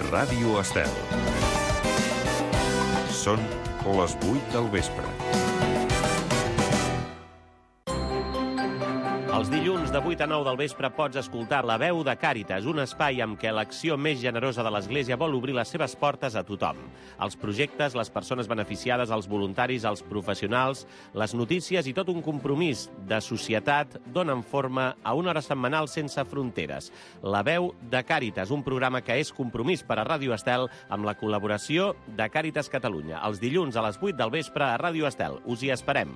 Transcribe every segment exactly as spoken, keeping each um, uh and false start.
Ràdio Estel. Són les vuit del vespre. Els dilluns de vuit a nou del vespre pots escoltar La Veu de Càritas, un espai amb què l'acció més generosa de l'Església vol obrir les seves portes a tothom. Els projectes, les persones beneficiades, els voluntaris, els professionals, les notícies i tot un compromís de societat donen forma a una hora setmanal sense fronteres. La Veu de Càritas, un programa que és compromís per a Ràdio Estel amb la col·laboració de Càritas Catalunya. Els dilluns a les vuit del vespre a Ràdio Estel. Us hi esperem.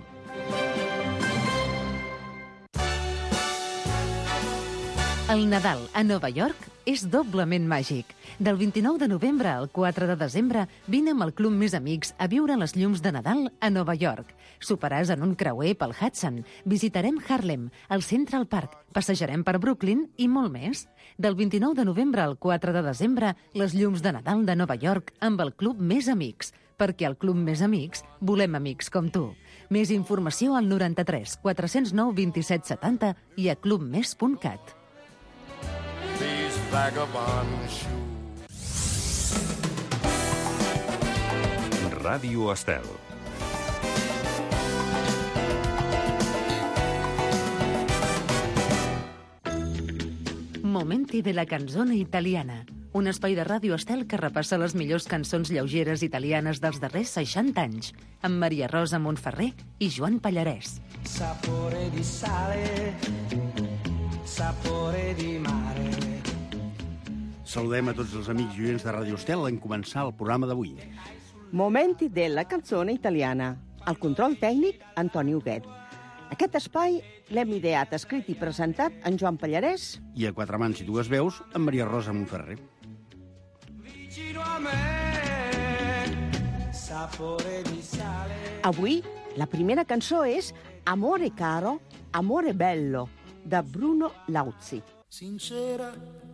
El Nadal a Nova York és doblement màgic. Del vint-i-nou de novembre al quatre de desembre, vine amb el Club Més Amics a viure les llums de Nadal a Nova York. Soparàs en un creuer pel Hudson, visitarem Harlem, el Central Park, passejarem per Brooklyn i molt més. Del vint-i-nou de novembre al quatre de desembre, les llums de Nadal de Nova York amb el Club Més Amics, perquè al Club Més Amics volem amics com tu. Més informació al noranta-tres quatre zero nou vint set setanta i a clubmes punt cat. Ràdio Estel. Momenti de la canzone italiana, un espai de Ràdio Estel que repassa les millors cançons lleugeres italianes dels darrers seixanta anys, amb Maria Rosa Montferrer i Joan Pallarès. Sapore di sale, sapore di mare. Saludem a tots els amics i oients de Ràdio Estel en començar el programa d'avui. Momenti della canzone italiana. Al control tècnic, Antoni Huguet. Aquest espai l'hem ideat, escrit i presentat en Joan Pallarès. I a quatre mans i dues veus, en Maria Rosa Montferrer. Avui, la primera cançó és Amore caro, amore bello, de Bruno Lauzi. Sincera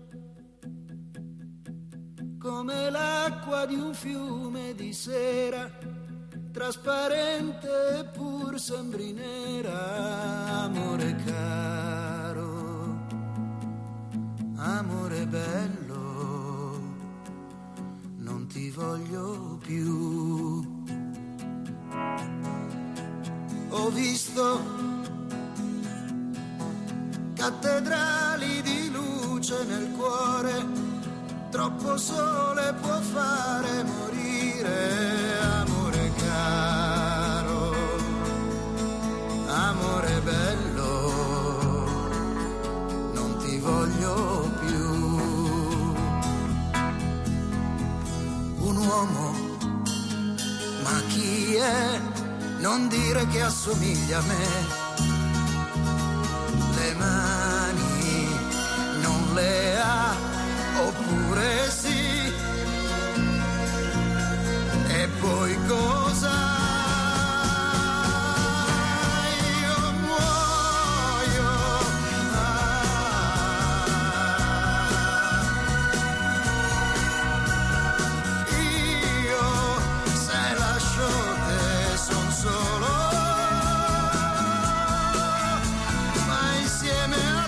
come l'acqua di un fiume di sera, trasparente eppur sembri nera. Amore caro, amore bello, non ti voglio più. Ho visto cattedrali di luce nel cuore, troppo sole può fare morire. Amore caro, amore bello, non ti voglio più. Un uomo, ma chi è? Non dire che assomiglia a me. Le mani non le ha, oppure sì, e poi cosa? Io muoio, ah, io se lascio te son solo, ma insieme a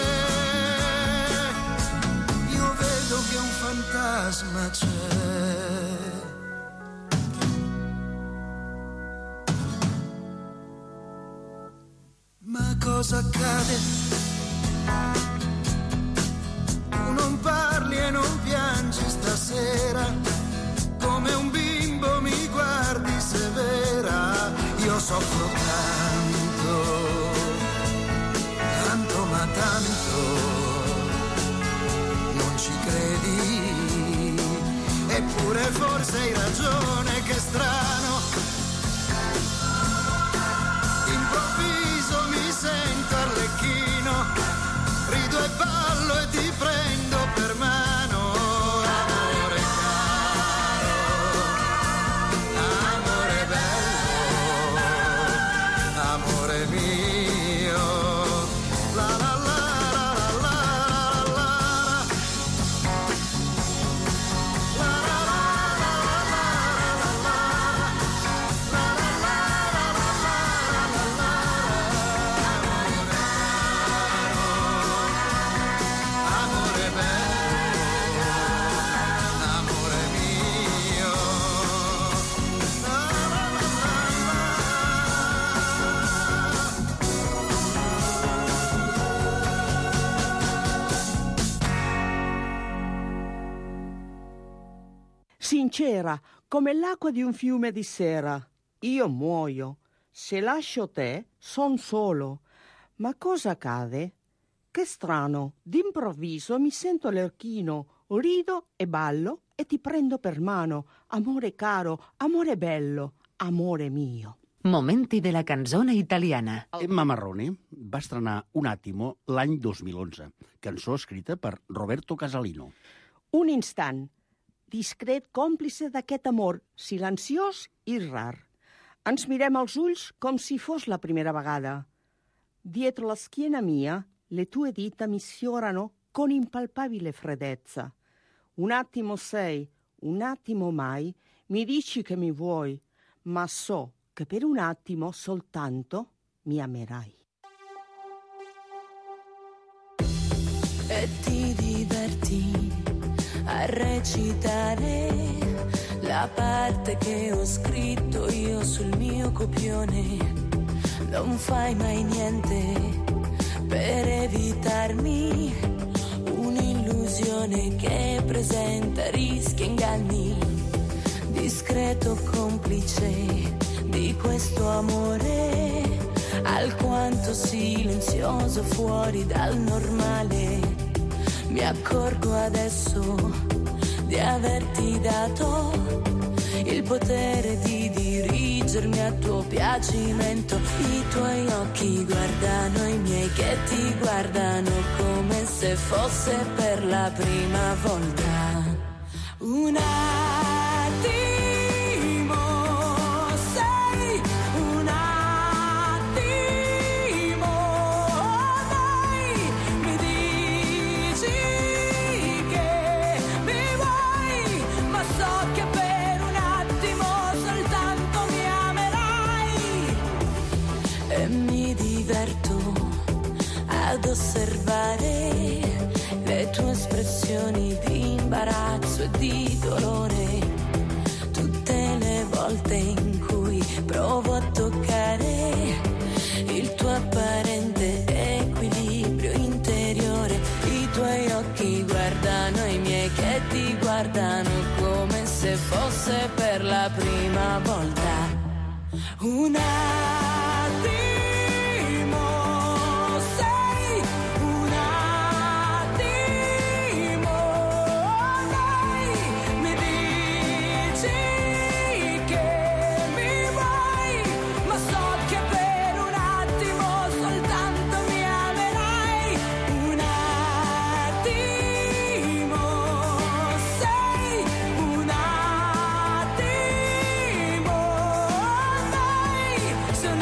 te io vedo che un fantasma c'è. Ma cosa accade? Tu non parli e non piangi stasera, come un bimbo mi guardi severa. Io soffro tanto, tanto ma tanto, non ci credi, eppure forse hai ragione, che strano. Improvviso mi sento arlecchino, rido e ballo e ti prendo per mano. Amore caro, amore bello, amore mio, la la la la la la la la la amore sincera come l'acqua di un fiume di sera. Io muoio. Se lascio te, son solo. Ma cosa accade? Che strano, d'improvviso mi sento lerchino, rido e ballo e ti prendo per mano. Amore caro, amore bello, amore mio. Momenti della canzone italiana. Emma Marrone va estrenar Un attimo l'any dos mil onze, cançó escrita per Roberto Casalino. Un instant, discret còmplice d'aquest amor, silenciós i rar. Ens mirem als ulls com si fos la primera vegada. Dietro la schiena mia, le tue dita mi sfiorano con impalpabile freddezza. Un attimo sei, un attimo mai, mi dici che mi vuoi, ma so che per un attimo soltanto mi amerai. E ti diverti a recitare la parte che ho scritto io sul mio copione. Non fai mai niente per evitarmi un'illusione che presenta rischi e inganni. Discreto complice di questo amore, alquanto silenzioso fuori dal normale. Mi accorgo adesso di averti dato il potere di dirigermi a tuo piacimento. I tuoi occhi guardano i miei che ti guardano come se fosse per la prima volta. Un attimo sei, un attimo dai, mi dici che mi vuoi, ma so che per un attimo soltanto mi amerai. E mi diverto ad osservare le tue espressioni di imbarazzo e di dolore, tutte le volte in cui provo a toccare il tuo apparente equilibrio interiore. I tuoi occhi guardano i miei che ti guardano come se fosse per la prima volta. Un attimo sei, un attimo dai, mi dici che mi vuoi, ma so che per un attimo soltanto mi amerai. Un attimo sei, un attimo dai, se un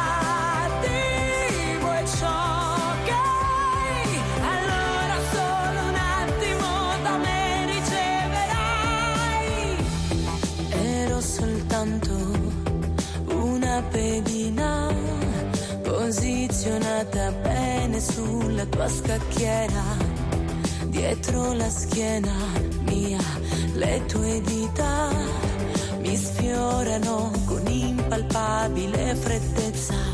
attimo è ciò che hai, allora solo un attimo da me riceverai. Ero soltanto una pedina posizionata bene sulla tua scacchiera. Dietro la schiena mia le tue dita mi sfiorano con impalpabile freddezza.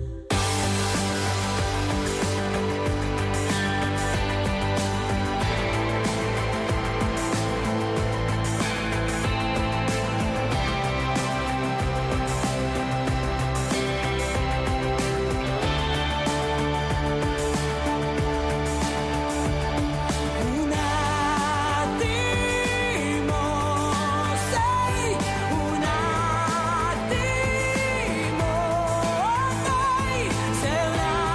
Un attimo sei, un attimo dai, se un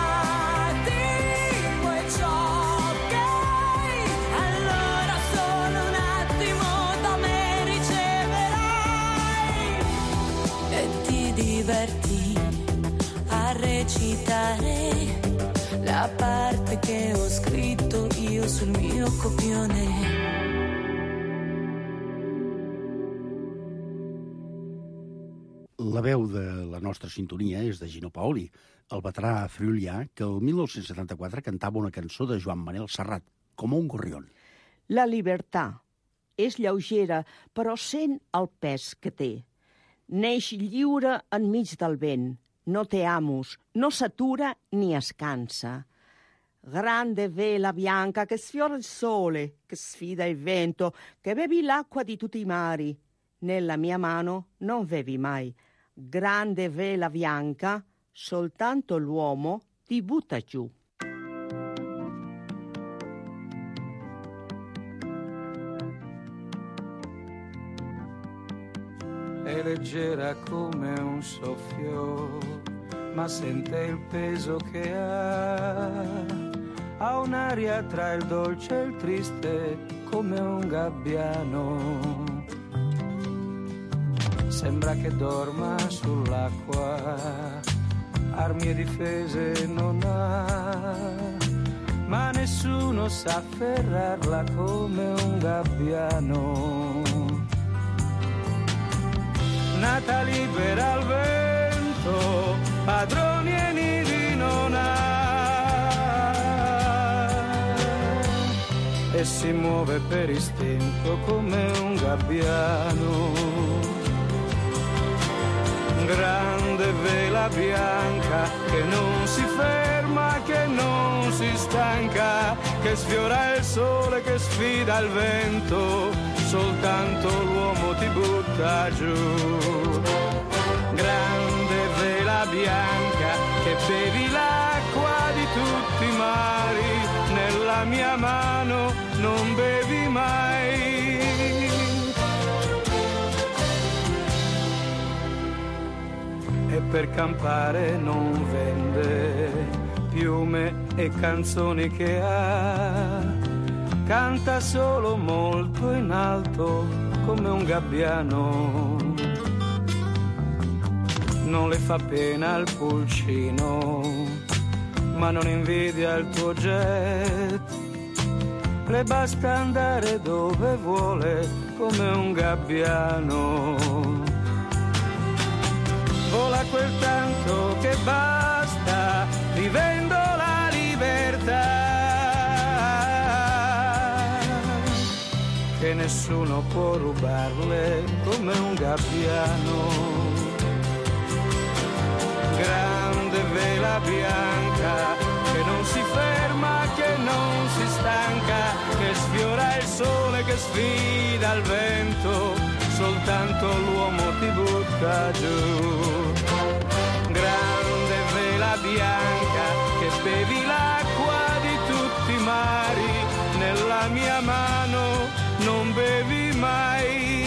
attimo è ciò che hai, allora solo un attimo da me riceverai. E ti diverti a recitare la parte che ho scritto io sul mio copione. La veu de la nostra sintonia és de Gino Paoli, el veterà friulià que el dinou setanta-quatre cantava una cançó de Joan Manel Serrat, Com un gorrión. La llibertat és lleugera, però sent el pes que té. Neix lliure enmig del vent, no té amos, no s'atura ni es cansa. grande vela bianca che sfiora il sole, che sfida il vento, che bevi l'acqua di tutti i mari. Nella mia mano non bevi mai. Grande vela bianca, soltanto l'uomo ti butta giù. È leggera come un soffio, ma sente il peso che ha. Ha un'aria tra il dolce e il triste come un gabbiano. Sembra che dorma sull'acqua, armi e difese non ha, ma nessuno sa afferrarla come un gabbiano. Nata libera al vento, padroni e nidi non ha, e si muove per istinto come un gabbiano. Grande vela bianca che non si ferma, che non si stanca, che sfiora il sole, che sfida il vento, soltanto l'uomo ti butta giù. Grande vela bianca che bevi l'acqua di tutti i mari, nella mia mano non bevi mai. E per campare non vende piume e canzoni che ha, canta solo molto in alto come un gabbiano. Non le fa pena il pulcino, ma non invidia il tuo jet. Le basta andare dove vuole come un gabbiano. Vola quel tanto che basta, vivendo la libertà, che nessuno può rubarle come un gabbiano. Grande vela bianca che non si ferma, che non si stanca, che sfiora il sole, che sfida il vento, soltanto l'uomo ti butta giù. Grande vela bianca che bevi l'acqua di tutti i mari, nella mia mano non bevi mai.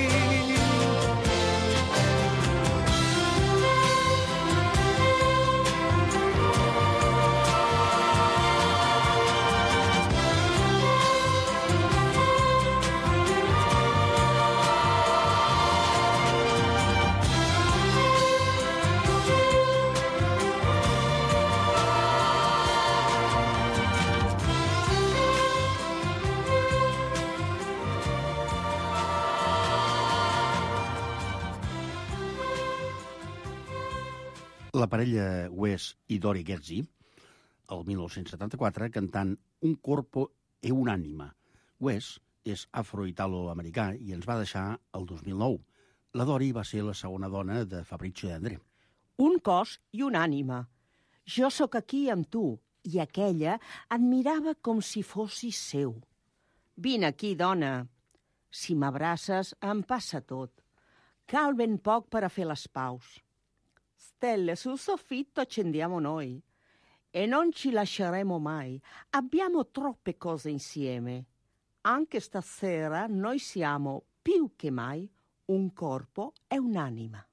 La parella Wes i Dori Gerzi, el mil nou-cents setanta-quatre, cantant Un corpo e un'ànima. Wes és afro-italo-americà i ens va deixar el dos mil nou. La Dori va ser la segona dona de Fabrizio De André. Un cos i una ànima. Jo sóc aquí amb tu, i aquella et mirava com si fossis seu. Vine aquí, dona. Si m'abraces, em passa tot. Cal ben poc per a fer les paus. Stelle sul soffitto accendiamo noi e non ci lasceremo mai. Abbiamo troppe cose insieme. Anche stasera noi siamo più che mai un corpo e un'anima.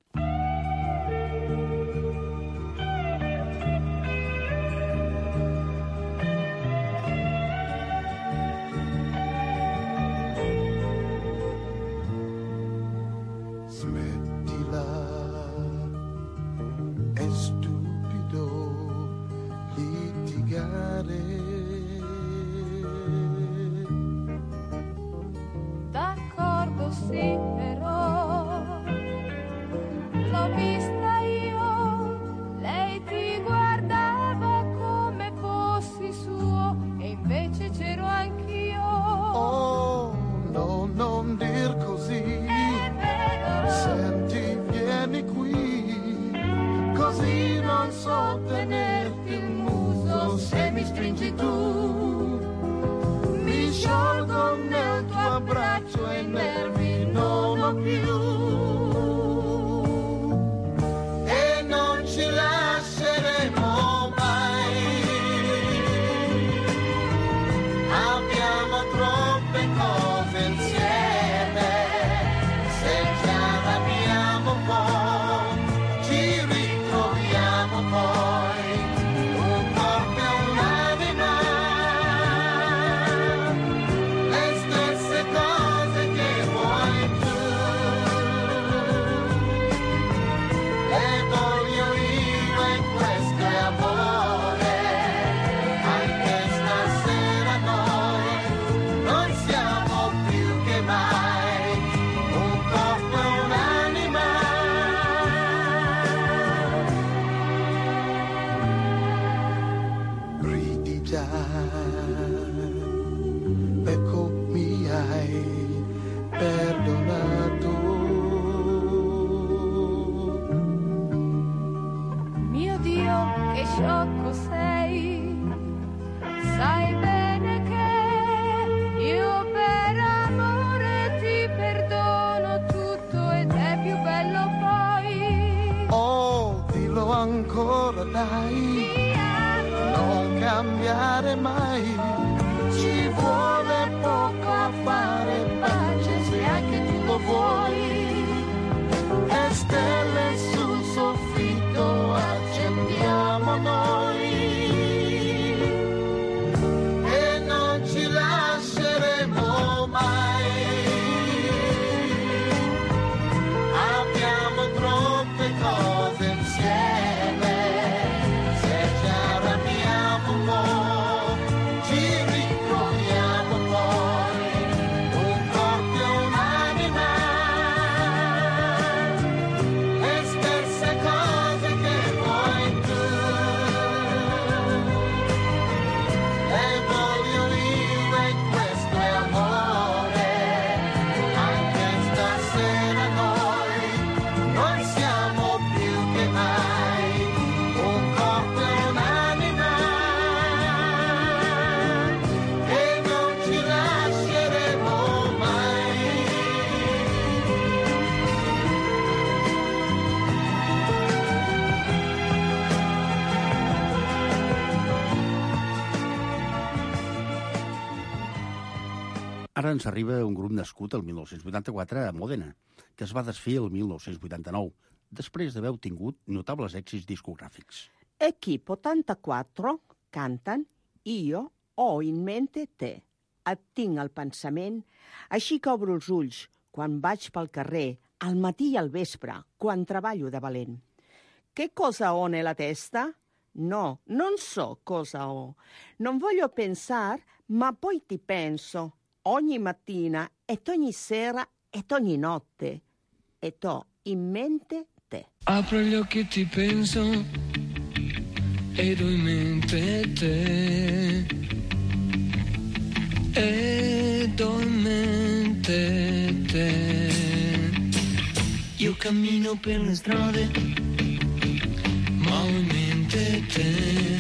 D'accordo, sì, però Ara ens arriba un grup nascut el mil nou-cents vuitanta-quatre a Mòdena, que es va desfer el mil nou-cents vuitanta-nou, després d'haver obtingut notables èxits discogràfics. Equipo ottantaquattro canten Io ho in mente te. Et tinc al pensament, així que obro els ulls quan vaig pel carrer, al matí i al vespre, quan treballo de valent. Che cosa ho nella testa? No, non so cosa ho. Non voglio pensar, ma poi ti penso. Ogni mattina ed ogni sera ed ogni notte. Ed ho in mente te. Apro gli occhi e ti penso ed ho in mente te. Ed ho in mente te. Io cammino per le strade, ma ho in mente te.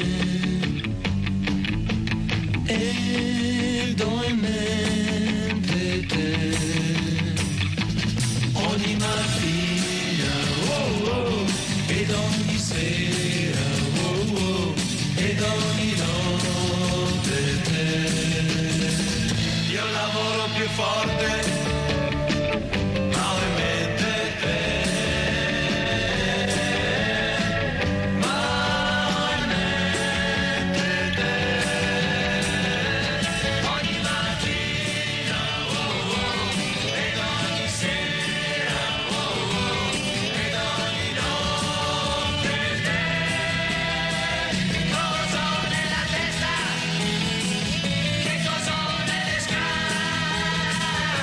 Ed ho in mente te. Ogni mattina, oh oh, ed ogni sera, oh oh, ed ogni notte te. Io lavoro più forte, ma ho in mente te. Ma ho in mente te. Ogni mattina, oh oh, ed ogni sera, oh oh, ed ogni notte te. Cosa ho nella testa? Che cosa ho nelle scarpe?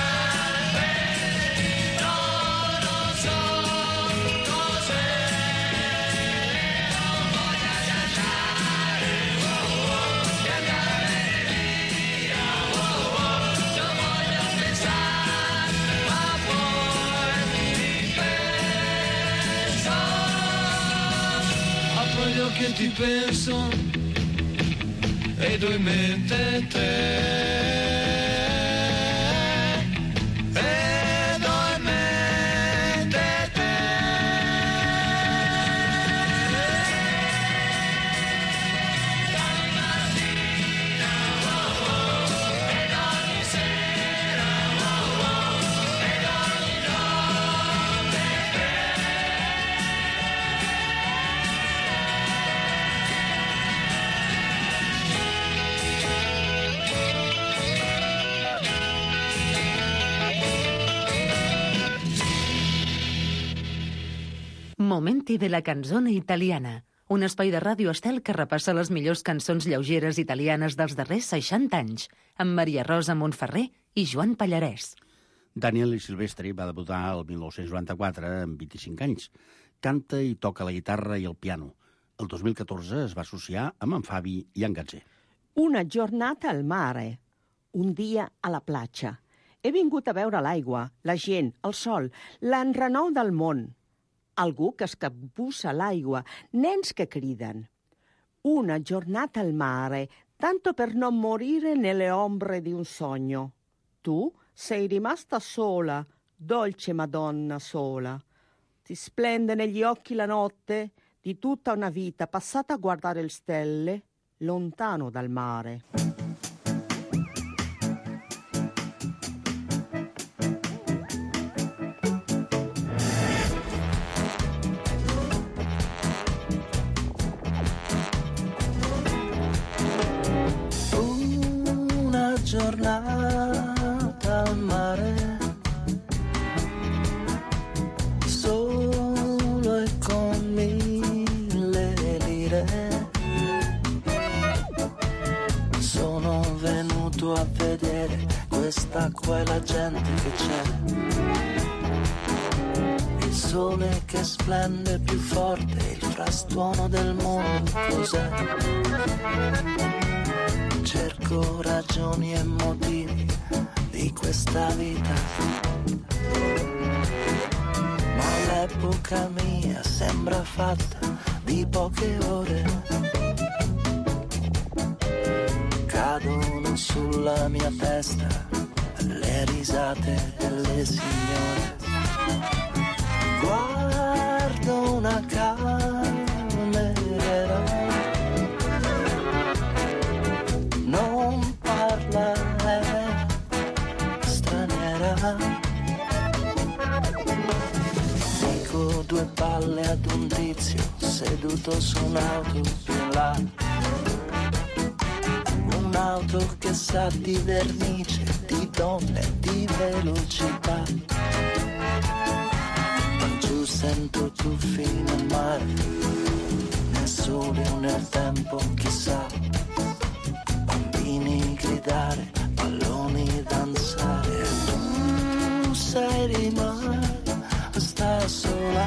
No, non so cos'è. Non voglio cantare, oh oh, e andare via, oh oh. Non voglio pensare, ma poi mi penso. Apro gli occhi e ti penso ed ho in mente te. Ed ho in mente te. Ogni mattina, oh oh, ed ogni sera, oh oh, ed ogni notte Momenti de la canzone italiana, un espai de Ràdio Estel que repassa les millors cançons lleugeres italianes dels darrers seixanta anys, amb Maria Rosa Montferrer i Joan Pallarès. Daniel Silvestri va debutar el mil nou-cents noranta-quatre amb vint-i-cinc anys. Canta i toca la guitarra i el piano. El dos mil catorze es va associar amb en Fabi i en Gatzé. Una giornata al mare, un dia a la platja. He vingut a veure l'aigua, la gent, el sol, l'enrenou del món. Algú que es capbussa a l'aigua, nens che criden. Una giornata al mare, tanto per non morire nelle ombre di un sogno. Tu sei rimasta sola, dolce Madonna sola. Ti splende negli occhi la notte di tutta una vita passata a guardare le stelle, lontano dal mare. Una giornata al mare, solo e con mille lire. Sono venuto a vedere quest'acqua e la gente che c'è. Il sole che splende più forte, il frastuono del mondo, cos'è? Cerco ragioni e motivi di questa vita, ma l'epoca mia sembra fatta di poche ore. Cadono sulla mia testa le risate delle signore. Guardo una cameriera, non parla, eh, spalle ad un tizio seduto su un'auto più in là. Un'auto che sa di vernice, di donne, di velocità. Giù sento tuffi nel mare, né sole né tempo chissà. Bambini gridare, palloni danzare. Tu sei rimasta sola,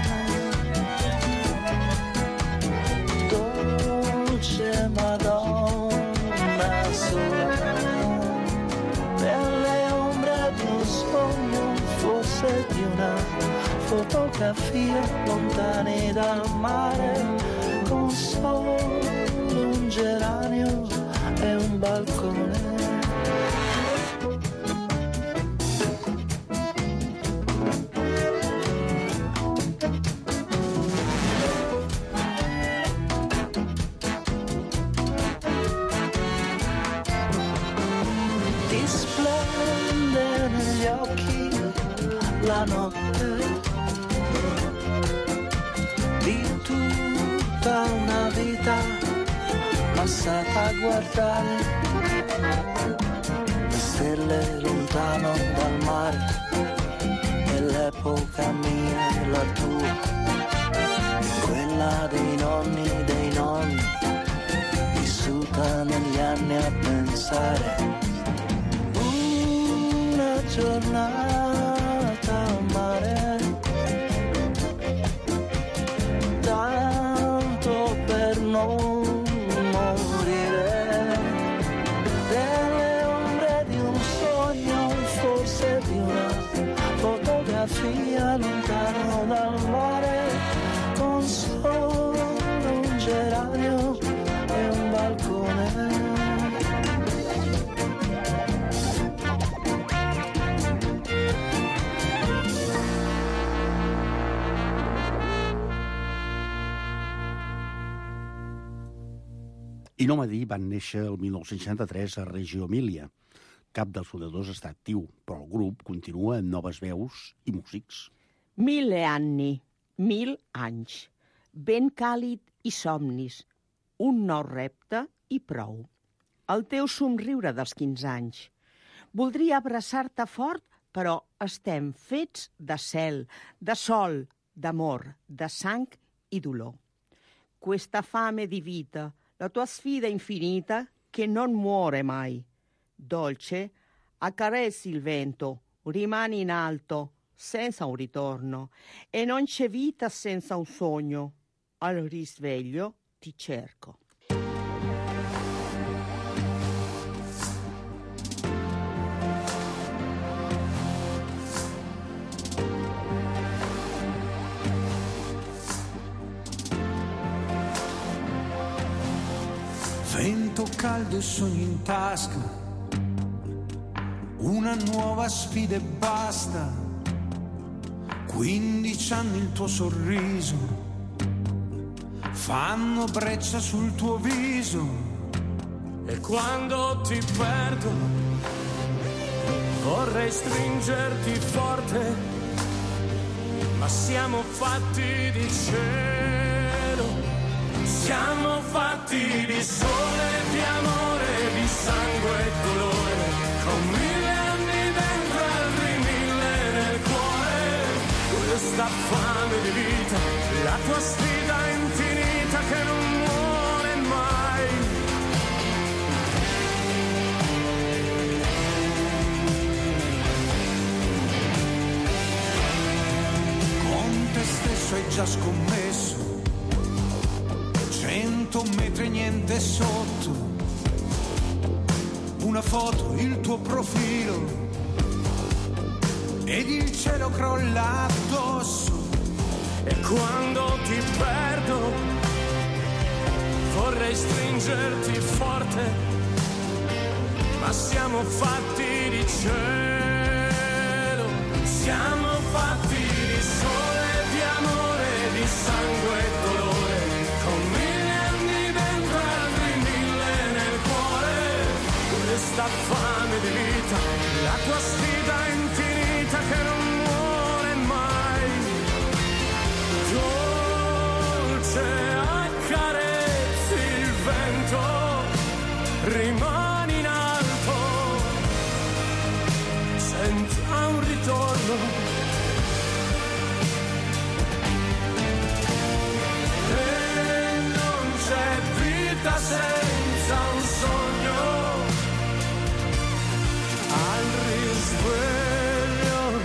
dolce Madonna sola, nelle ombre di un sogno, forse di una fotografia, lontani dal mare, con solo un geranio e un balcone. Ti splende negli occhi la notte di tutta una vita passata a guardare le stelle lontano dal mare, e l'epoca mia e la tua, quella dei nonni dei nonni, vissuta negli anni a pensare. Una giornata a mare, tanto per non morire, delle ombre di un sogno, forse di una fotografia, lontano dal mare, con solo un geranio e un balcone. I Nomadi van néixer el mil nou-cents seixanta-tres a Reggio Emilia. Cap dels fundadors està actiu, però el grup continua amb noves veus i músics. Mille anni, mil anys, vent càlid i somnis, un nou repte i prou. El teu somriure dels quinze anys. Voldria abraçar-te fort, però estem fets de cel, de sol, d'amor, de sang i dolor. Questa fame di vita, la tua sfida infinita che non muore mai. Dolce, accarezzi il vento, rimani in alto, senza un ritorno, e non c'è vita senza un sogno. Al risveglio ti cerco. Vento caldo e sogni in tasca, una nuova sfida e basta. Quindici anni il tuo sorriso fanno breccia sul tuo viso, E quando ti perdo vorrei stringerti forte, ma siamo fatti di cielo. Siamo fatti di sole, di amore, di sangue e dolore, con mille anni dentro e altri mille nel cuore. Questa fame di vita, la tua sfida infinita che non muore mai. con te stesso hai già scommesso, cento metri e niente sotto, una foto, il tuo profilo, ed il cielo crolla addosso. E quando ti perdo vorrei stringerti forte, ma siamo fatti di cielo. Siamo fatti di sole, di amore, di sangue e dolore, con mille anni dentro e altri mille nel cuore. Questa fame di vita, la tua sfida infinita che non muore mai. giorno. E non c'è vita senza un sogno. Al risveglio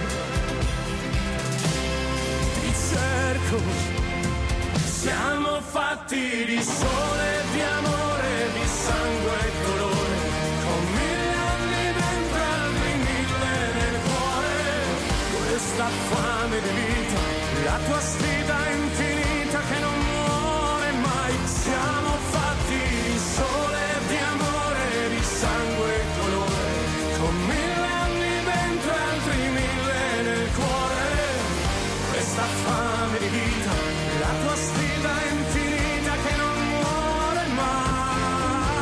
ti cerco. Siamo fatti di sole, di amore, di sangue e colore, con mille anni dentro e altri mille nel cuore. Questa fame di vita, la tua sfida infinita che non muore mai. Siamo fatti di sole, di amore, di sangue e colore, con mille anni dentro e altri mille nel cuore. Questa fame di vita, la tua sfida infinita che non muore mai.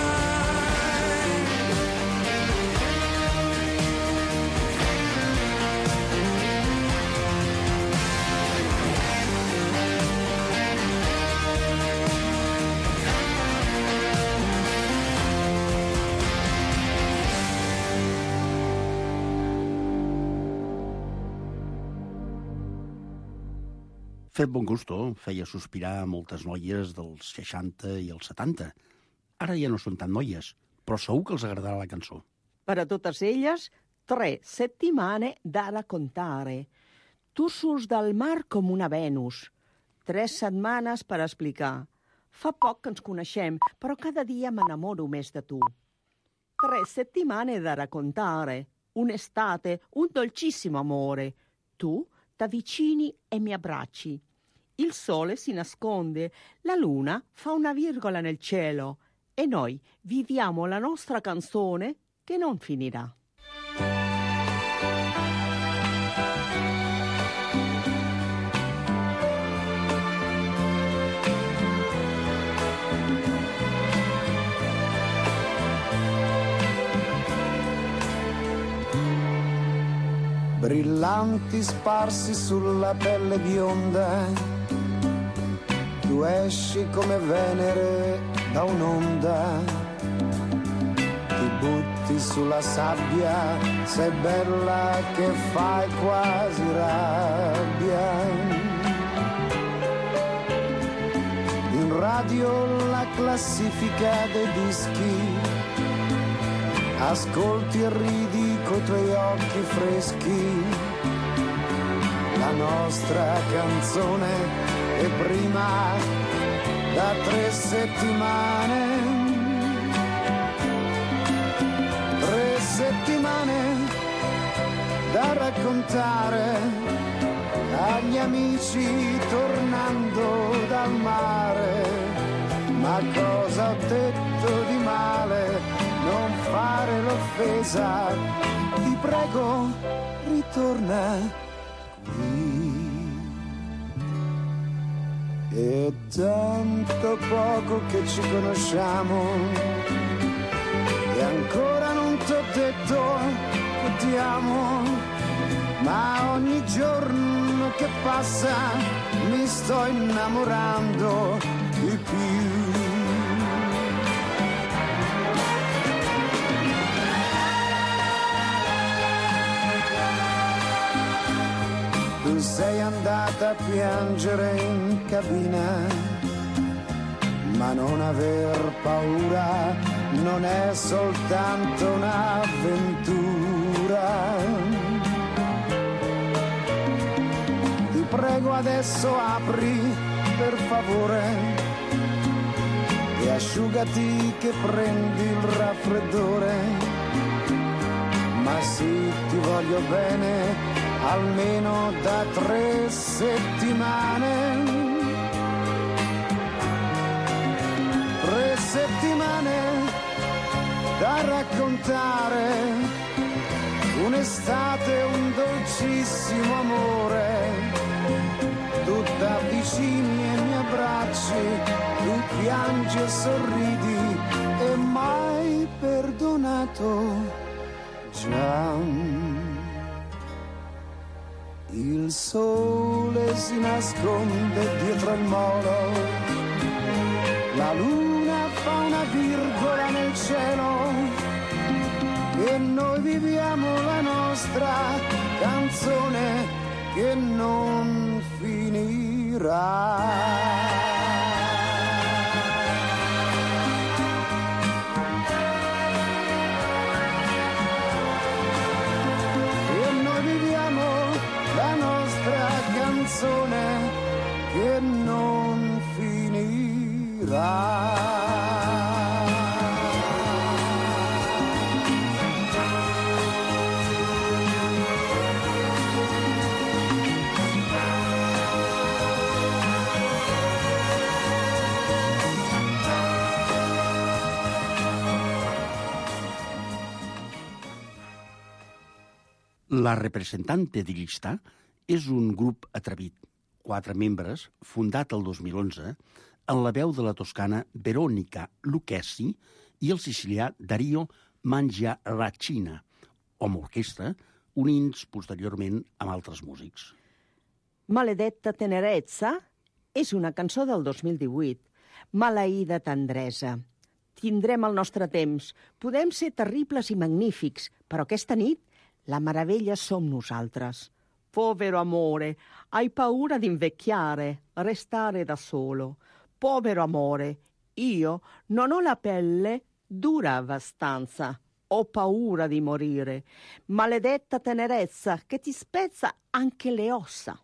Fet bon gusto feia sospirar moltes noies dels seixanta i els setanta. Ara ja no són tan noies, però segur que els agradarà la cançó. Per a totes elles, tre settimane da raccontare. Tu surts dal mar com una Venus. Tres setmanes per explicar. Fa poc que ens coneixem, però cada dia m'enamoro més de tu. Tre settimane da raccontare. Un'estate, un dolcissimo amore. Tu t'avvicini e mi abbracci. Il sole si nasconde, la luna fa una virgola nel cielo e noi viviamo la nostra canzone che non finirà. Brillanti sparsi sulla pelle bionda, tu esci come Venere da un'onda, ti butti sulla sabbia, sei bella che fai quasi rabbia. In radio la classifica dei dischi, ascolti e ridi coi tuoi occhi freschi, la nostra canzone è prima da tre settimane, tre settimane da raccontare agli amici tornando dal mare. Ma cosa ho detto di male? Non fare l'offesa, ti prego, ritorna qui. È tanto poco che ci conosciamo e ancora non t'ho detto che ti amo, ma ogni giorno che passa mi sto innamorando di più. Tu sei andata a piangere in cabina, ma non aver paura, non è soltanto un'avventura. Ti prego adesso apri per favore e asciugati che prendi il raffreddore. Ma sì, ti voglio bene almeno da tre settimane, tre settimane da raccontare, un'estate, un dolcissimo amore, tu t'avvicini e mi abbracci, tu piangi e sorridi e mai perdonato già. Il sole si nasconde dietro il molo, la luna fa una virgola nel cielo e noi viviamo la nostra canzone che non finirà. Canzone che non finirà. La Representante di Llistà és un grup atrevit, quatre membres, fundat el dos mil onze, en la veu de la toscana Veronica Lucchesi i el sicilià Dario Mangiaracina, amb orquestra, unint posteriorment amb altres músics. Maledetta tenerezza és una cançó del dos mil divuit. Maleïda tendresa. Tindrem el nostre temps. Podem ser terribles i magnífics, però aquesta nit la meravella som nosaltres. Povero amore, hai paura di invecchiare, restare da solo. Povero amore, io non ho la pelle dura abbastanza. Ho paura di morire. Maledetta tenerezza che ti spezza anche le ossa.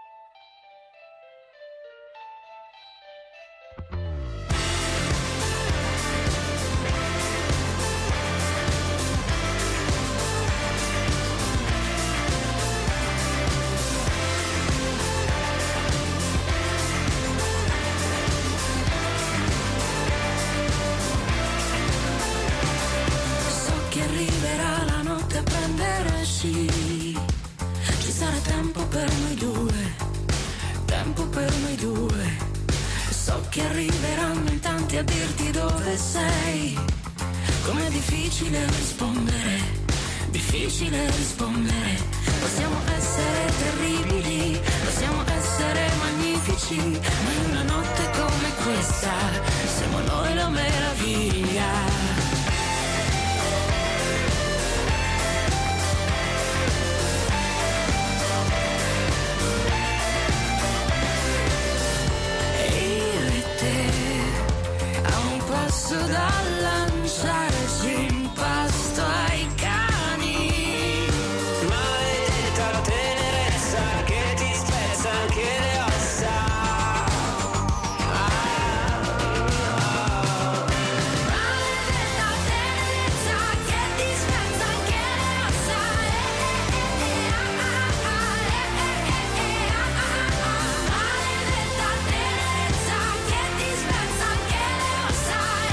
Ci sarà tempo per noi due, tempo per noi due. So che arriveranno in tanti a dirti dove sei. Com'è difficile rispondere, difficile rispondere. Possiamo essere terribili, possiamo essere magnifici, ma in una notte come questa siamo noi la meraviglia. Da lanciarci in pasto ai cani. Maledetta la tenerezza che ti spezza anche le ossa. Ah, ah. Maledetta tenerezza che ti spezza anche le ossa. Maledetta tenerezza che ti spezza anche le ossa.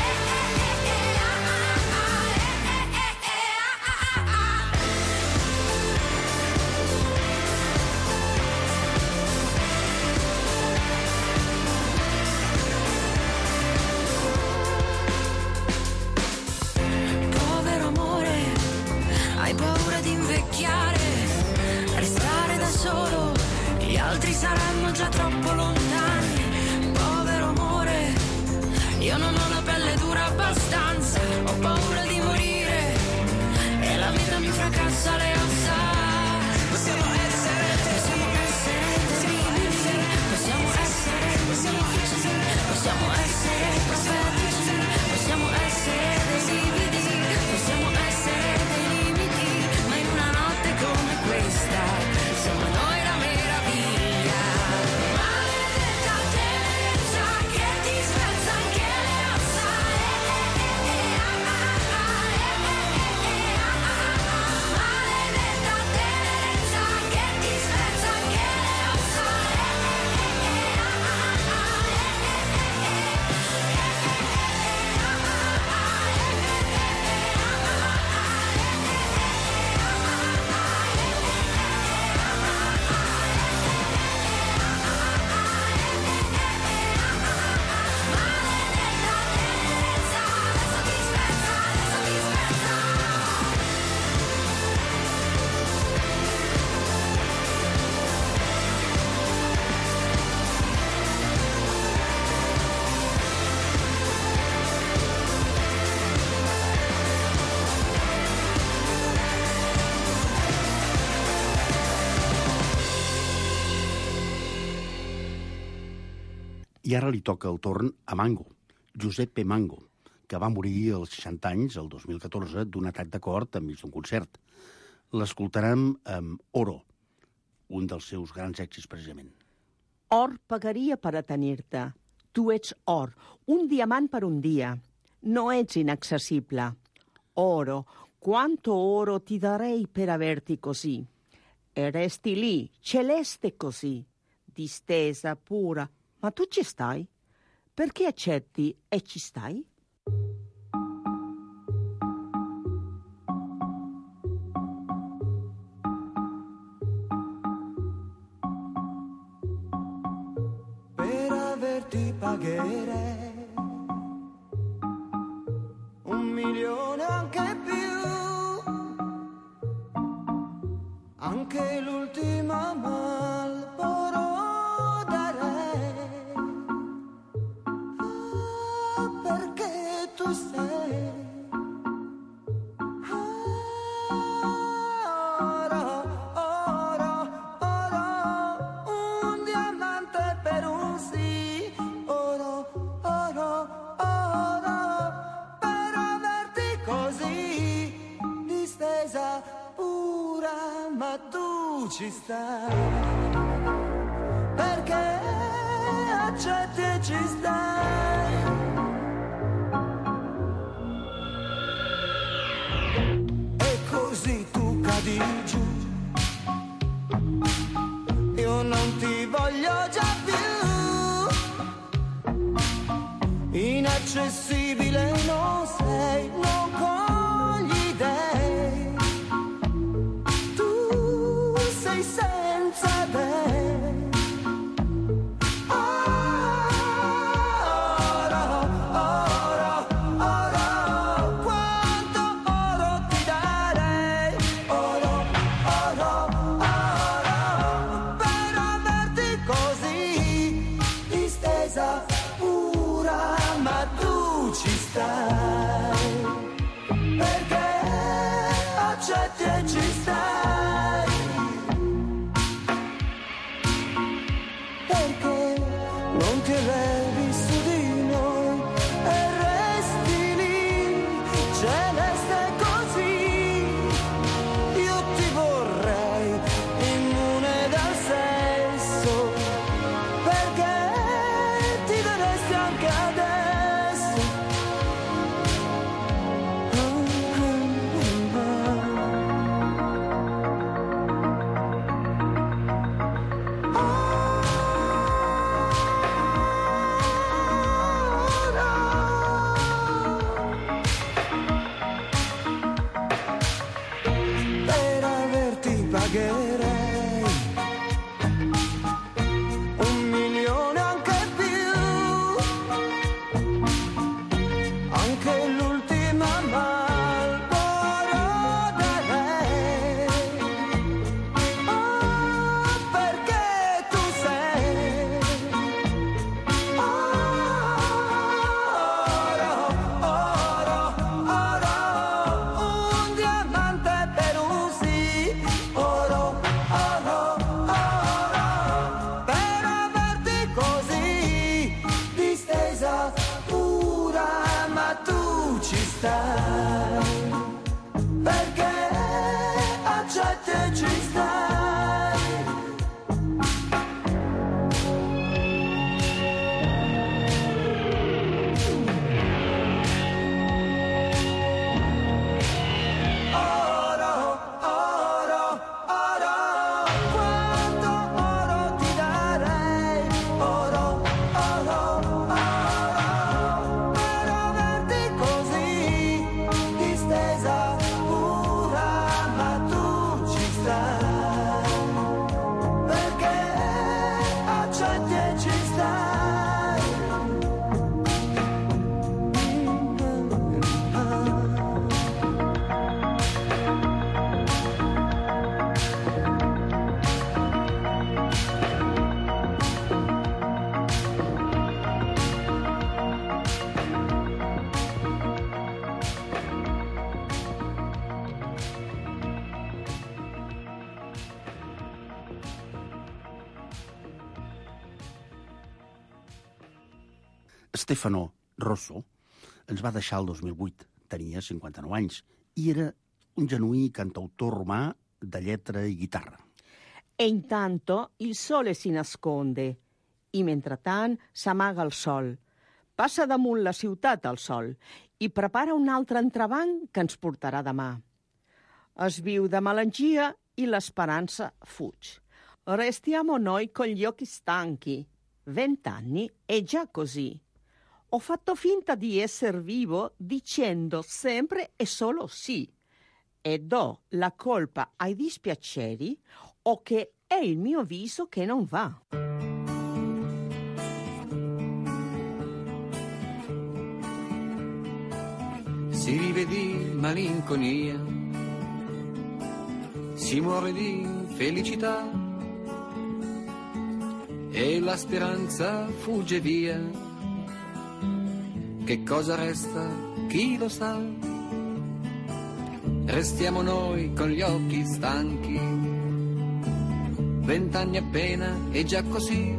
Povero amore, hai paura di invecchiare, restare da solo, gli altri saranno già troppo lontani. Povero amore, io non ho la pelle dura abbastanza, ho paura di morire e la vita mi fracassa le ossa. Possiamo essere, possiamo essere terribili, possiamo essere magnifici, possiamo essere profetici, possiamo essere dei lividi, possiamo essere dei limiti, ma in una notte come questa siamo noi la meraviglia. Maledetta tenerezza che ti spezza anche le ossa. Maledetta I ara li toca el torn a Mango, Giuseppe Mango, que va morir als seixanta anys, el dos mil catorze, d'un atac de cor enmig d'un concert. L'escoltarem amb Oro, un dels seus grans èxits, precisament. Or pagaria per a tenir-te. Tu ets or, un diamant per un dia. No ets inaccessible. Oro, quanto oro ti darei per averti così. E resti lì, celeste così, distesa, pura. Ma tu ci stai? Perché accetti e ci stai? Per averti pagherei un milione anche più, anche l'ultima Marlboro darei, ah, perché tu sei oro, oro, oro, un diamante per un sì, oro, oro, oro, per averti così distesa, pura, ma tu ci stai, perché accetti e ci stai. E così tu cadi giù, io non ti voglio già più, inaccessibile non sei, non cogli dei, tu sei senza dei. Oro, oro, oro, quanto oro ti darei, oro, oro, oro, per averti così distesa, pura, ma tu ci stai, perché accetti e ci stai, perché non ti levi su di noi e resti lì, celeste così. Io ti vorrei immune dal sesso, perché ti daresti anche adesso. Per averti pagherei un milione anche più, anche l'ultima Marlboro darei, ah, perché tu sei oro, oro, oro, un diamante per un sì, oro, oro, oro, per averti così distesa, pura, ma tu ci stai, perché accetti e ci stai. Oro, oro, oro, quanto oro ti darei, oro, oro, oro, per averti così distesa, pura, ma tu ci stai. Stefano Rosso ens va deixar el dos mil vuit. Tenia cinquanta-nou anys i era un genuí cantautor romà de lletra i chitarra. E intanto il sole si nasconde i mentretant s'amaga el sol. Passa damunt la ciutat el sol i prepara un altre entrebanc que ens portarà demà. Es viu de melangia i l'esperanza fuig. Restiamo noi con gli occhi stanchi. Vent'anni è già così. Ho fatto finta di essere vivo dicendo sempre e solo sì. E do la colpa ai dispiaceri o che è il mio viso che non va. Si vive di malinconia, si muore di felicità e la speranza fugge via. Che cosa resta? Chi lo sa? Restiamo noi con gli occhi stanchi, vent'anni appena e già così,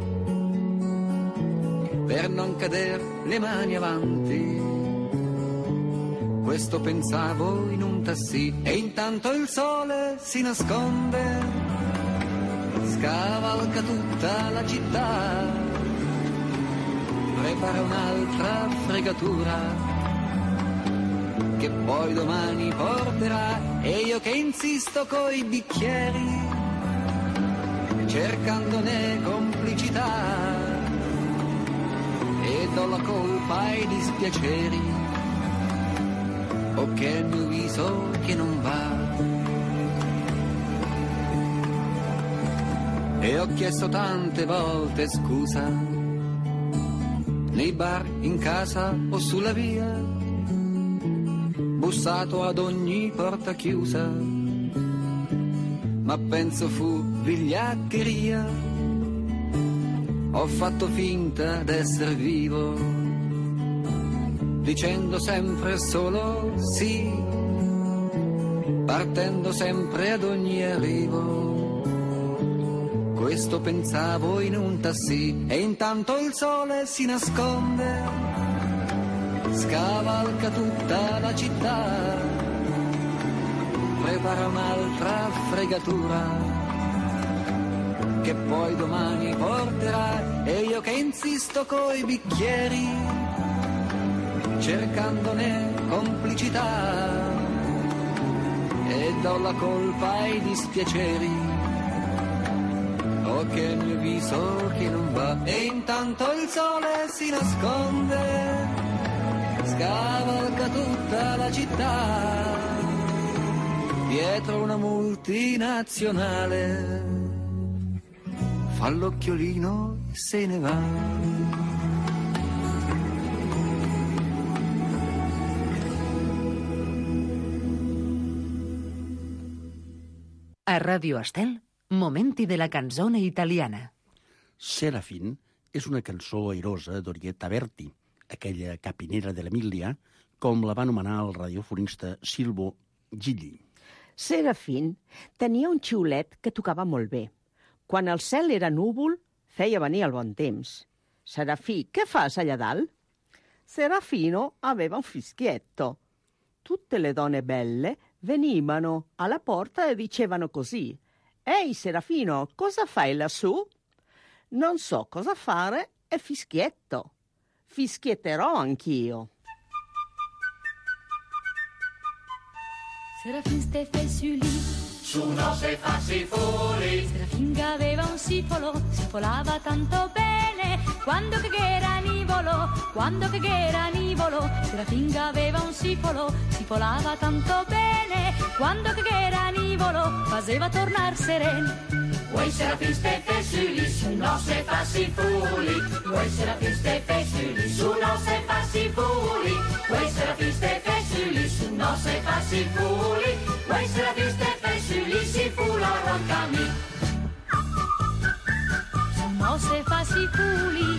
per non cader le mani avanti. Questo pensavo in un tassì e intanto il sole si nasconde, scavalca tutta la città, prepara un'altra fregatura che poi domani porterà. E io che insisto coi bicchieri, cercandone complicità, e do la colpa ai dispiaceri, o che è il mio viso che non va. E ho chiesto tante volte scusa, nei bar, in casa o sulla via, bussato ad ogni porta chiusa, ma penso fu vigliaccheria. Ho fatto finta d'essere vivo, dicendo sempre solo sì, partendo sempre ad ogni arrivo. Questo pensavo in un tassì e intanto il sole si nasconde, scavalca tutta la città, prepara un'altra fregatura che poi domani porterà. E io che insisto coi bicchieri, cercandone complicità, e do la colpa ai dispiaceri, o che il mio viso che non va. E intanto il sole si nasconde, scavalca tutta la città, dietro una multinazionale, fa l'occhiolino e se ne va. A Radio Estel, momenti de la canzone italiana. Serafin és una cançó airosa d'Orietta Berti, aquella capinera de l'Emília, com la va anomenar el radiofonista Silvo Gigli. Serafin tenia un xiulet que tocava molt bé. Quan el cel era núvol, feia venir el bon temps. Serafì, què fas allà dalt? Serafino aveva un fischietto. Tutte le donne belle venivano alla porta e dicevano così: «Ehi Serafino, cosa fai lassù?» «Non so cosa fare e fischietto. Fischietterò anch'io». Serafin Stefe su lì, su no se fassi fuori. Serafin che aveva un sifolo, sifolava tanto bene, quando che era nivolo, quando che era nivolo. Serafin che aveva un sifolo, sifolava tanto bene, quando che era nivolo, faceva tornar sereno. Vuoi Serafin Stefe su lì, su no se fassi fuori. Vuoi Serafin Stefe su lì, su no se fassi fuori. Vuoi Serafin Stefe su lì, su no se fassi fuori. Vuoi Serafin Stefe su lì, si fu la roncami. Su no se fassi fuli,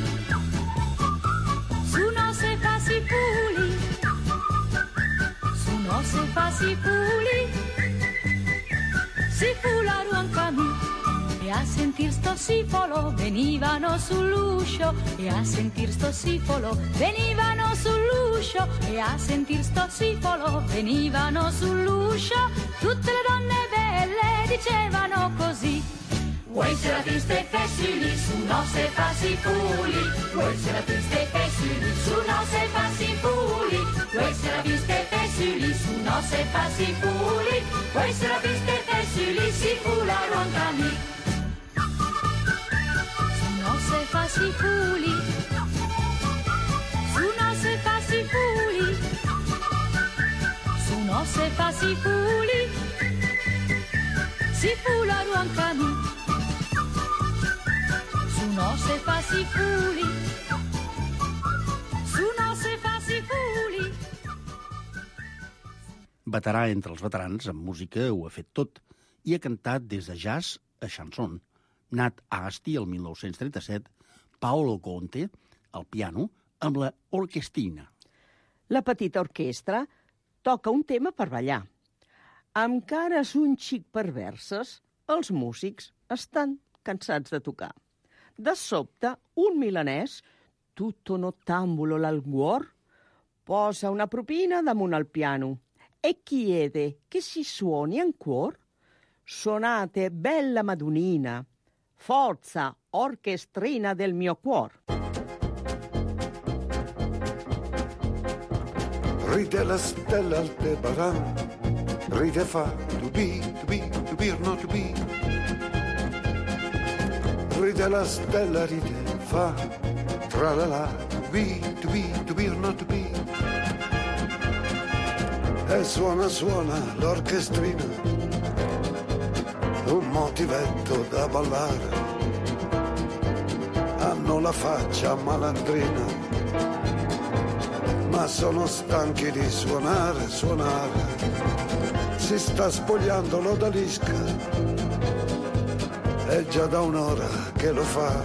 su no se fassi fuli, su no se fassi fuli, si fu la roncami. E a sentir sto sifolo venivano sull'uscio, e a sentir sto sifolo venivano sull'uscio, e a sentir sto sifolo venivano sull'uscio. Tutte le donne belle dicevano così: Voi Serafin ste fessili, su nostre fassi fuli. Voi Serafin ste fessili, su nostre fassi fuli. Voi Serafin ste fessili, su nostre fassi fuli. Voi Serafin ste fessili, si fulano ancani. Su nostre fassi fuli, su nostre fassi fuli, su nostre fassi fuli, si fulano ancani. No se faci fuli, su no se faci fuli. Veterà entre els veterans, en música ho ha fet tot i ha cantat des de jazz a chanson. Nat a Asti el mil nou-cents trenta-set, Paolo Conte, al piano, amb la Orchestrina. La petita orquestra toca un tema per ballar. Amb cares un xic perverses, els músics estan cansats de tocar. De sobte, un milanès, tutto nottambulo l'alguor, posa una propina damunt al piano e chiede che si suoni ancora. Suonate, bella madunina, forza, orchestrina del mio cuor. Ride la stella Aldebaran, ride fa to be, to be, to be or not to be. Ride la stella, ride fa, tra la la, to be, to be, to be or not to be. E suona, suona l'orchestrina, un motivetto da ballare. Hanno la faccia malandrina, ma sono stanchi di suonare, suonare. Si sta spogliando l'odalisca, è già da un'ora che lo fa.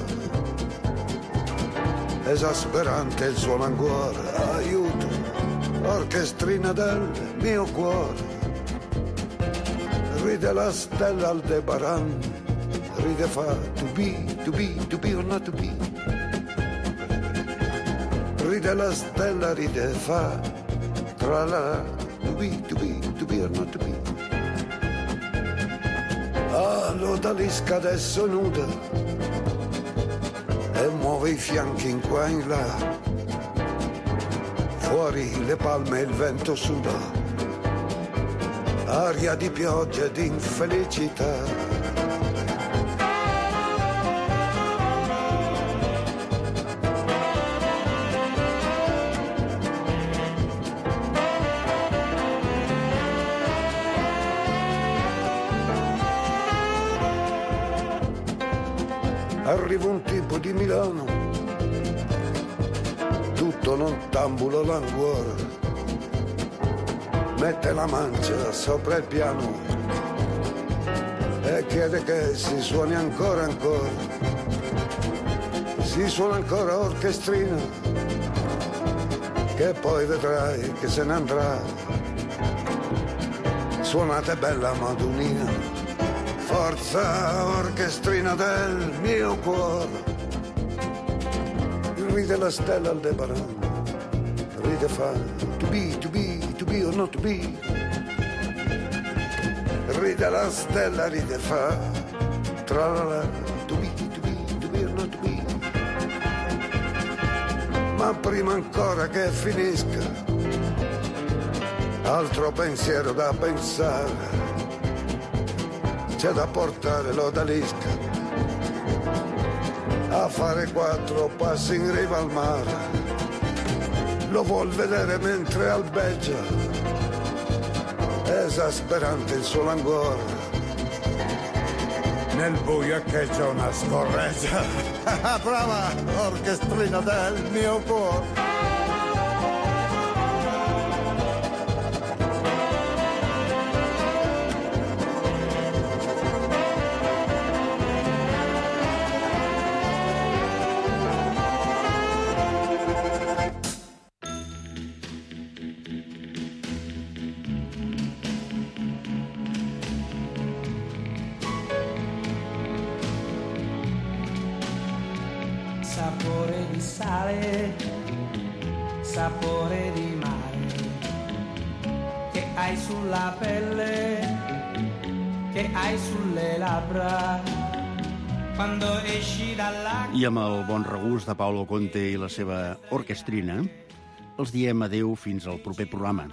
Esasperante il suono ancora, aiuto, orchestrina del mio cuore. Ride la stella Aldebaran, ride fa to be, to be, to be or not to be. Ride la stella, ride fa, tra la, to be, to be, to be or not to be. Ah, l'odalisca adesso nuda e muove i fianchi in qua e in là. Fuori le palme e il vento suda, aria di pioggia e di infelicità. Arriva un tipo di Milano, tutto nottambulo languore, mette la mancia sopra il piano e chiede che si suoni ancora ancora. Si suona ancora orchestrina, che poi vedrai che se ne andrà. Suonate bella madunina, forza, orchestrina del mio cuore. Ride la stella Aldebaran, ride fa to be, to be, to be or not to be. Ride la stella, ride fa, tra la la, to be, to be, to be or not to be. Ma prima ancora che finisca, altro pensiero da pensare. C'è da portare l'odalisca a fare quattro passi in riva al mare. Lo vuol vedere mentre albeggia, esasperante il suo languore. Nel buio echeggia una scorreggia. Brava, orchestrina del mio cuore. sale, sapore di mare che hai sulla pelle, che hai sulle labbra quando esci dalla... I amb el bon regust de Paolo Conte i la seva orquestrina, els diem adeu fins al proper programa.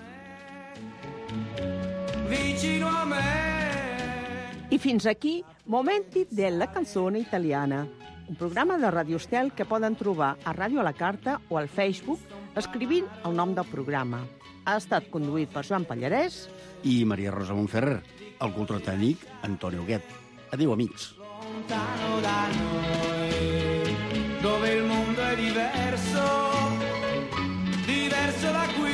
Vicino a me. I fins aquí Momenti della canzone italiana, un programa de Radio Estel que poden trobar a Ràdio a la Carta o al Facebook escrivint el nom del programa. Ha estat conduït per Joan Pallarès i Maria Rosa Montferrer, el control tècnic Antonio Huguet. Adéu, amics. Lontano da noi, dove il mondo è diverso, diverso da qui,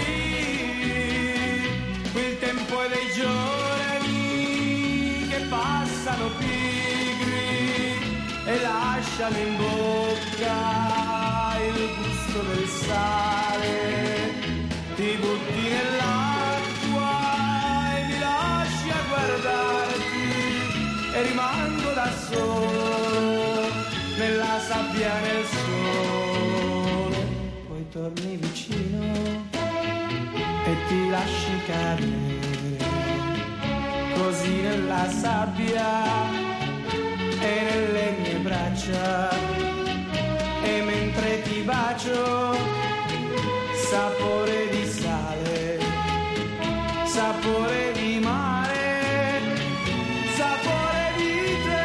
qui il tempo è dei giorni che passano pigri e lasciano in bocca il gusto del sale, ti butti nell'acqua e mi lasci a guardarti e rimango da solo nella sabbia nel sole, poi torni vicino e ti lasci cadere così nella sabbia e nelle mie braccia, e mentre ti bacio sapore di sale, sapore di mare, sapore di te.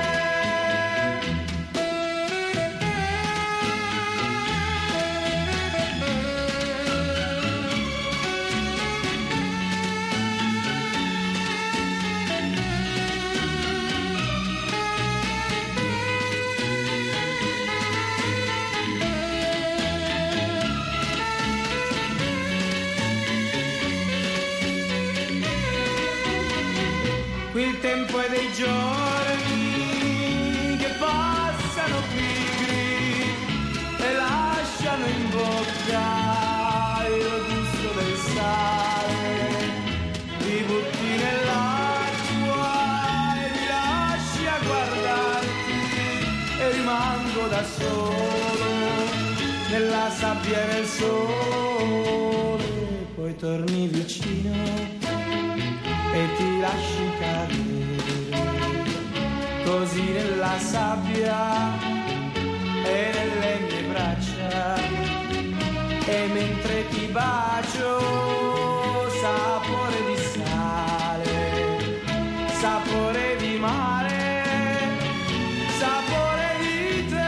Qui il tempo è dei giorni che passano pigri e lasciano in bocca il gusto del sale, ti butti nell'acqua e mi lasci a guardarti e rimango da solo nella sabbia e nel sole, poi torni vicino e ti lasci cadere così nella sabbia e nelle mie braccia, e mentre ti bacio sapore di sale, sapore di mare, sapore di te.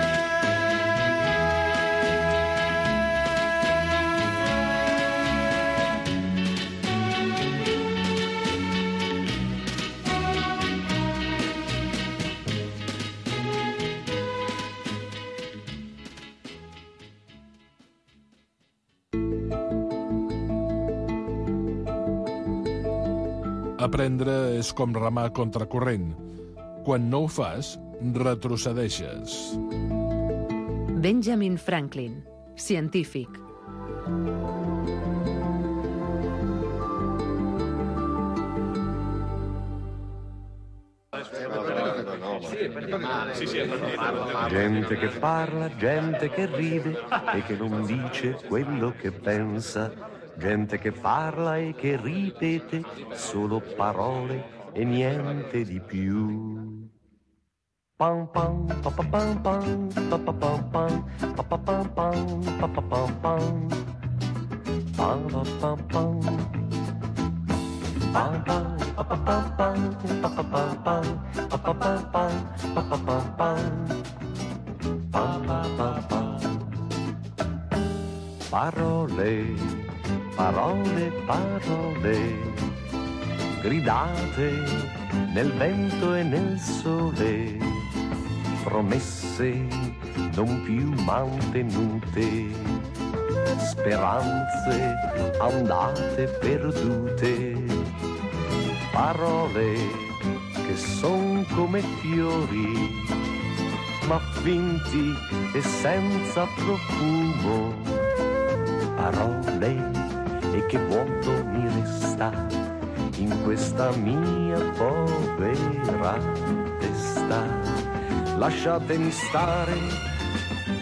Aprendre és com remar contracorrent. Quan no ho fas, retrocedeixes. Benjamin Franklin, científic. Gente che parla, gente che ride e che non dice quello che pensa. Gente che parla e che ripete solo parole e niente di più. Pam pam pa pa pam pam pa pa pam pam pa pa pam pam pa pa pam pam pa pa pam pam pam pam pa pa pam pam pa pa pam pam pa pa pam pam pa pa pam pam pa pa pam pam. Parole, parole, parole, gridate nel vento e nel sole, promesse non più mantenute, speranze andate perdute, parole che son come fiori, ma finti e senza profumo, parole e che vuoto mi resta in questa mia povera testa. Lasciatemi stare